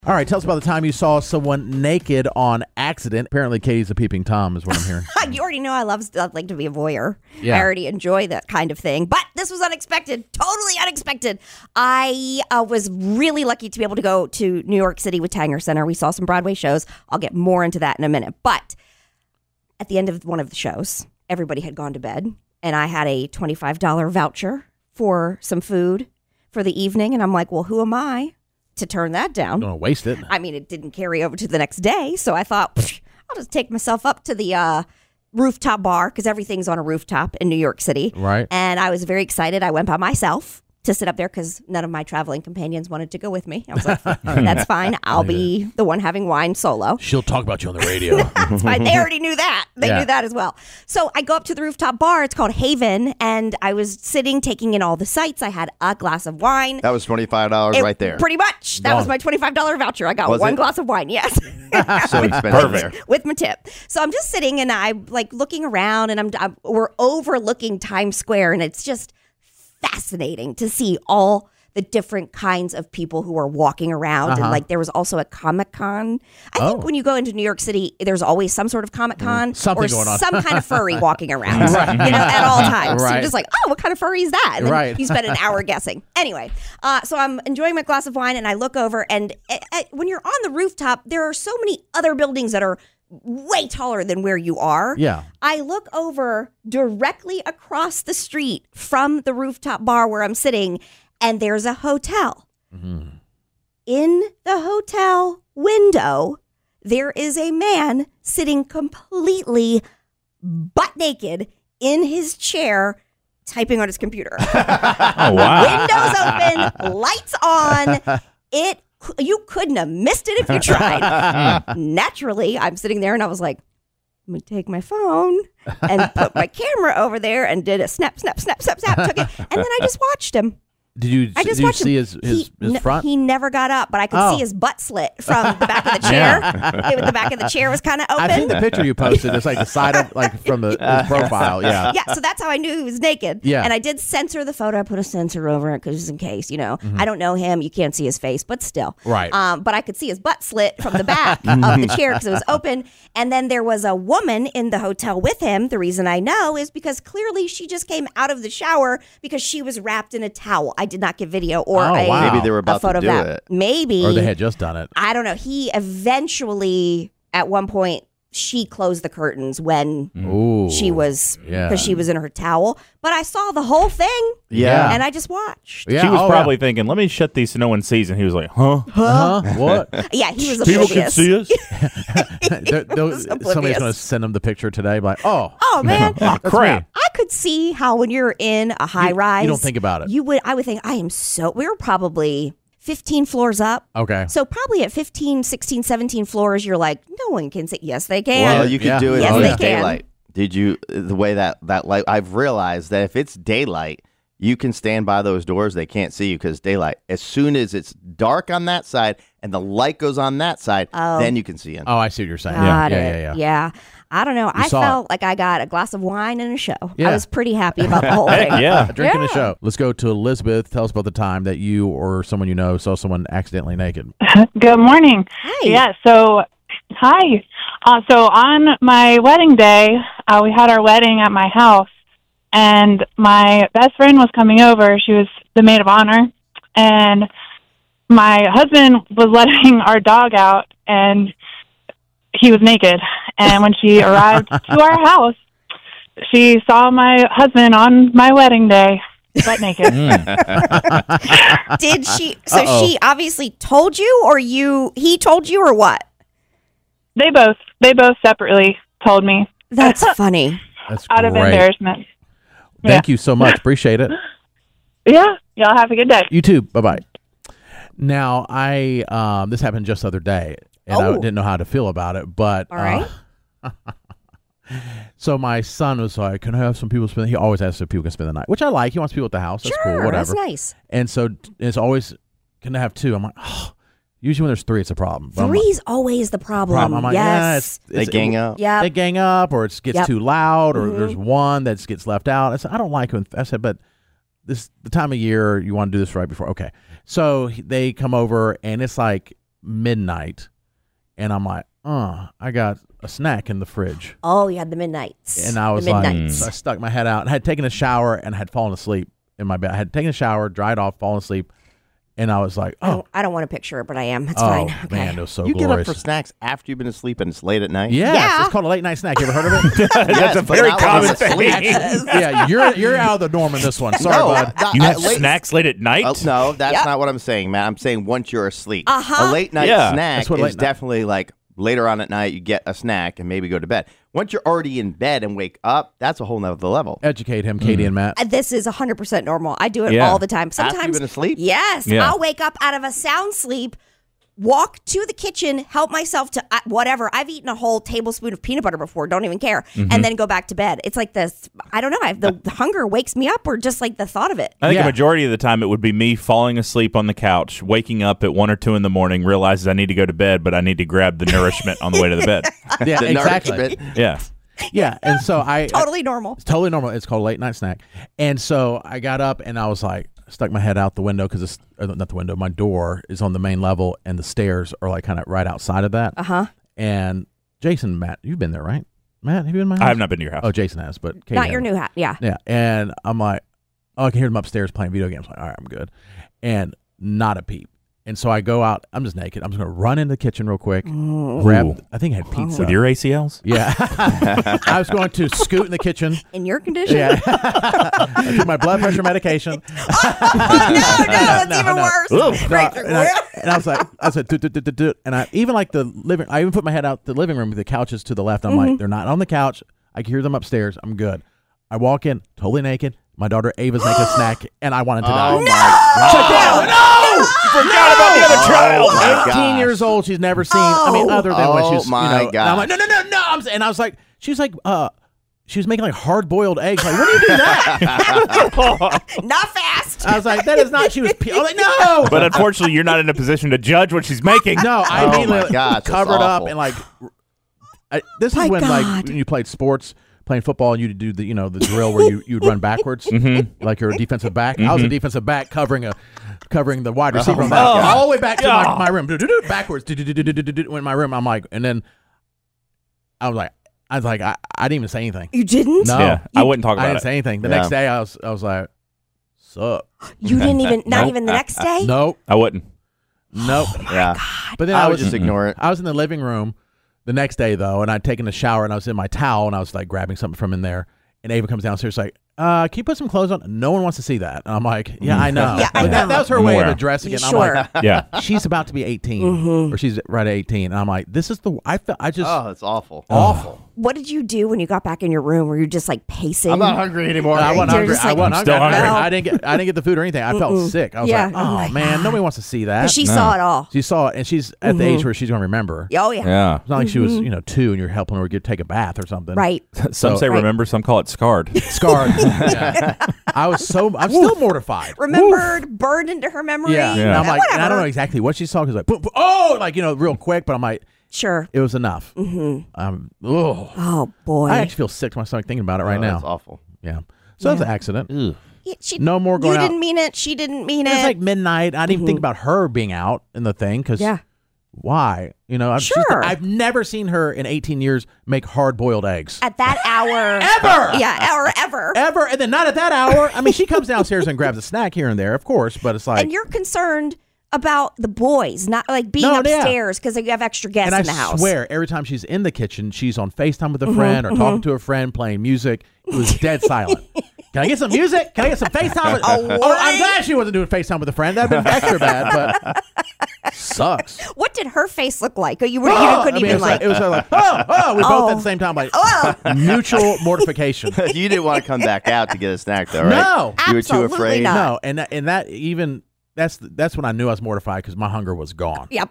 All right, tell us about the time you saw someone naked on accident. Apparently, Katie's a peeping Tom is what I'm hearing. You already know I like to be a voyeur. Yeah. I already enjoy that kind of thing. But this was unexpected, totally unexpected. I was really lucky to be able to go to New York City with Tanger Center. We saw some Broadway shows. I'll get more into that in a minute. But at the end of one of the shows, everybody had gone to bed, and I had a $25 voucher for some food for the evening. And I'm like, well, who am I to turn that down? Don't waste it. I mean, it didn't carry over to the next day. So I thought, I'll just take myself up to the rooftop bar, because everything's on a rooftop in New York City. Right. And I was very excited. I went by myself to sit up there because none of my traveling companions wanted to go with me. I was like, that's fine. I'll be the one having wine solo. She'll talk about you on the radio. That's fine. They already knew that. They Yeah. knew that as well. So I go up to the rooftop bar. It's called Haven. And I was sitting, taking in all the sights. I had a glass of wine. That was $25 right there. Pretty much. That was my $25 voucher. I got Was one it? glass of wine. Yes. So expensive there. With my tip. So I'm just sitting and I'm like looking around, and we're overlooking Times Square, and it's just fascinating to see all the different kinds of people who are walking around. And like there was also a Comic-Con. I think when you go into New York City, there's always some sort of Comic-Con Something or going on. some kind of furry walking around, at all times. So Right. you're just like, oh, what kind of furry is that? And then Right. you spend an hour guessing. Anyway, so I'm enjoying my glass of wine, and I look over, and when you're on the rooftop, there are so many other buildings that are way taller than where you are. Yeah. I look over directly across the street from the rooftop bar where I'm sitting, and there's a hotel. Mm-hmm. In the hotel window, there is a man sitting completely butt naked in his chair, typing on his computer. Oh, wow. Windows open, lights on. You couldn't have missed it if you tried. Naturally, I'm sitting there, and I was like, let me take my phone and put my camera over there and did a snap, took it, and then I just watched him. Did you see his front? He never got up, but I could see his butt slit from the back of the chair. The back of the chair was kind of open. I've seen the picture you posted. It's like the side of, like from his profile. Yeah. Yeah, so that's how I knew he was naked. Yeah. And I did censor the photo. I put a censor over it because just in case, I don't know him. You can't see his face, but still. Right. But I could see his butt slit from the back of the chair because it was open. And then there was a woman in the hotel with him. The reason I know is because clearly she just came out of the shower because she was wrapped in a towel. I did not get video or Oh, wow. Maybe they were a about photo to do of that. it. Maybe. Or they had just done it. I don't know. He eventually, at one point, she closed the curtains when Ooh. she was, Yeah. because she was in her towel. But I saw the whole thing. Yeah. And I just watched. Yeah. She was oh, probably thinking, let me shut these so no one sees. And he was like, huh? Huh? What? Yeah, he was People oblivious. can see us? was Somebody's oblivious. going to send them the picture today. Like, oh, Oh, man. that's crap. me. I could see how when you're in a high rise. You don't think about it. I would think, we were probably 15 floors up. Okay. So probably at 15, 16, 17 floors, you're like, no one can see. Yes, they can. Well, you could Yeah. do it Yes, when they it's can. daylight. Did you, the way that light, I've realized that if it's daylight, you can stand by those doors. They can't see you because daylight. As soon as it's dark on that side and the light goes on that side, then you can see in. Oh, I see what you're saying. Got Yeah. it. Yeah. I don't know. I saw felt like I got a glass of wine and a show. Yeah. I was pretty happy about the whole thing. Yeah. Drinking the show. Let's go to Elizabeth. Tell us about the time that you or someone you know saw someone accidentally naked. Good morning. Hi. Yeah, so, hi. So on my wedding day, we had our wedding at my house, and my best friend was coming over. She was the maid of honor, and my husband was letting our dog out, and he was naked. And when she arrived to our house, she saw my husband on my wedding day, butt naked. Did she? So she obviously told you, or he told you, or what? They both separately told me. That's funny. That's Out of great. embarrassment. Thank you so much. Appreciate it. Yeah, y'all have a good day. You too. Bye-bye. Now, this happened just the other day, and I Oh. didn't know how to feel about it, but All right. so my son was like, can I have some people spend, he always asks if people can spend the night, which I like. He wants people at the house. That's Sure, cool, whatever. that's nice. And so it's always, can I have two? I'm like, oh. Usually when there's three, it's a problem. But I'm like- Three's always the problem. I'm like, yes. They gang up. Yeah. They gang up, or it gets Yep. too loud, or there's one that gets left out. I said, I don't like when I said, but the time of year you want to do this right before. Okay, so they come over, and it's like midnight, and I'm like, I got a snack in the fridge. Oh, you had the midnights. And I was the like, midnights. so I stuck my head out and had taken a shower and had fallen asleep in my bed. I had taken a shower, dried off, fallen asleep, and I was like, I don't want to picture it, but I am. It's fine. Okay. Man, it was so You glorious. get up for snacks after you've been asleep and it's late at night? Yes, Yeah. it's called a late night snack. You ever heard of it? That's a but very not when common I'm asleep. thing. Yeah, you're out of the norm in this one. Sorry, bud. You have snacks late at night? No, that's Yep. not what I'm saying, Matt. I'm saying once you're asleep. Uh-huh. A late night Yeah. snack That's what is late night- definitely like later on at night, you get a snack and maybe go to bed. Once you're already in bed and wake up, that's a whole nother level. Educate him, Katie and Matt. This is 100% normal. I do it Yeah. all the time. After Sometimes you've been asleep? Yes. Yeah. I'll wake up out of a sound sleep, walk to the kitchen, help myself to whatever. I've eaten a whole tablespoon of peanut butter before, don't even care, and then go back to bed. It's like this, I don't know, the hunger wakes me up or just like the thought of it. I think Yeah. a majority of the time it would be me falling asleep on the couch, waking up at 1 or 2 in the morning, realizes I need to go to bed, but I need to grab the nourishment on the way to the bed. Yeah, The exactly. nourishment. Yeah. Yeah, and so Totally normal. It's totally normal. It's called a late night snack. And so I got up and I was like, stuck my head out the window because not the window, my door is on the main level and the stairs are like kind of right outside of that. Uh-huh. And Jason, Matt, you've been there, right? Matt, have you been in my house? I have not been to your house. Oh, Jason has, but Katie Not your hasn't. new hat. Yeah. Yeah, and I'm like, I can hear them upstairs playing video games. Like, all right, I'm good. And not a peep. And so I go out. I'm just naked. I'm just going to run into the kitchen real quick, grab, I think I had pizza. With your ACLs? Yeah. I was going to scoot in the kitchen. In your condition? Yeah. I took my blood pressure medication. Oh, no, that's No, even no. worse. Ooh. Right No, through- and I was like, and I even like the living. I even put my head out the living room with the couches to the left. I'm like, they're not on the couch. I can hear them upstairs. I'm good. I walk in totally naked. My daughter Ava's making a snack, and I wanted to die. Oh, my God. Forgot about the other child. Oh, my 18 gosh. years old. She's never seen. I mean, other than when Oh, she was, my And I'm like, gosh. no. And I was like, she was like, she was making like hard boiled eggs. Like, when do you do that? Not fast. I was like, that is not. She was. I was like, no. But unfortunately, you're not in a position to judge what she's making. No, I Oh, immediately my gosh, that's covered up awful. and like. This is My when like God. when you played sports, playing football, and you do the the drill where you'd run backwards, like you're a defensive back. I was a defensive back covering the wide receiver on that, all the way back to my room, backwards, went in my room. I'm like, and then I was like, I didn't even say anything. You didn't? No, Yeah, I wouldn't talk I about didn't it. say anything. The Yeah. next day, I was like, sup? You didn't even, not Nope. even the next day? Nope, I wouldn't. nope. Yeah. But then I I would was just ignore it. I was in the living room the next day though, and I'd taken a shower and I was in my towel and I was like grabbing something from in there, and Ava comes downstairs like, can you put some clothes on? No one wants to see that. And I'm like, yeah, I know. Yeah, I But that know. was her way of Where? addressing it. And Sure. I'm like, Yeah. she's about to be 18, or she's right at 18, and I'm like, this is the. I just Oh, it's awful. awful. What did you do when you got back in your room? Were you just like pacing? I'm not hungry anymore. I wasn't You're hungry. just I like, wasn't I'm hungry. still hungry. I didn't get the food or anything. I felt sick. I was Yeah. like, Oh oh my man, God. nobody wants to see that. But she saw it all. She saw it, and she's at the age where she's going to remember. Oh, yeah. Yeah. It's not like she was 2 and you're helping her take a bath or something. Right. Some say Right. remember, some call it scarred. Scarred. Yeah. I'm still mortified. Remembered, burned into her memory. Yeah. Yeah. And I'm like, and I whatever. don't know exactly what she saw because like, boom, boom, oh, like real quick. But I'm like, Sure. it was enough. Oh, boy. I actually feel sick to my stomach thinking about it right now. That's awful. Yeah. So that's an accident. Yeah, she, No more going You out. didn't mean it. She didn't mean It was it. like midnight. I didn't even think about her being out in the thing because Yeah. why? Sure. I've never seen her in 18 years make hard boiled eggs. At that hour. Ever. Yeah, or ever. Ever. And then not at that hour. I mean, she comes downstairs and grabs a snack here and there, of course, but it's like. And you're concerned about the boys, not like being No, yeah. upstairs because you have extra guests And in the I house. swear, every time she's in the kitchen, she's on FaceTime with a friend or talking to a friend, playing music. It was dead silent. Can I get some music? Can I get some FaceTime? I'm glad she wasn't doing FaceTime with a friend. That'd been extra bad, but sucks. What did her face look like? You Oh, couldn't I mean, even it was like, we both at the same time, like, Oh. mutual mortification. You didn't want to come back out to get a snack, though, right? No. You were too Absolutely afraid. not. No, and that even that's when I knew I was mortified because my hunger was gone. Yep.